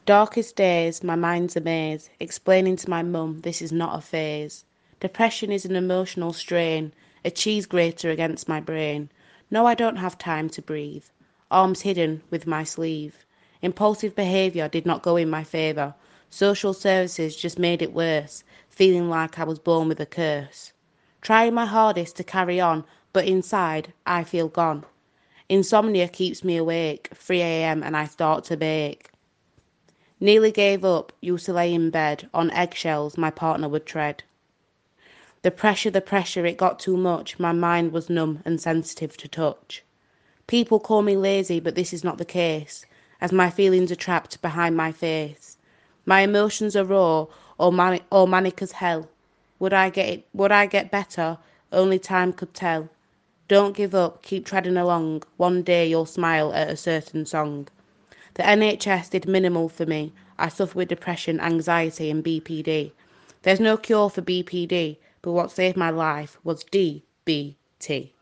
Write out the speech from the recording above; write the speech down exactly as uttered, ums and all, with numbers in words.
Darkest days, my mind's a maze, explaining to my mum this is not a phase. Depression is an emotional strain, a cheese grater against my brain. No, I don't have time to breathe. Arms hidden with my sleeve. Impulsive behaviour did not go in my favour. Social services just made it worse, feeling like I was born with a curse. Trying my hardest to carry on, but inside I feel gone. Insomnia keeps me awake, three a.m. and I start to bake. Nearly gave up, used to lay in bed, on eggshells my partner would tread. The pressure, the pressure, it got too much, my mind was numb and sensitive to touch. People call me lazy, but this is not the case, as my feelings are trapped behind my face. My emotions are raw, or, mani- or manic as hell. Would I get it, would I get better? Only time could tell. Don't give up, keep treading along, one day you'll smile at a certain song. The N H S did minimal for me. I suffer with depression, anxiety and B P D. There's no cure for B P D, but what saved my life was D B T.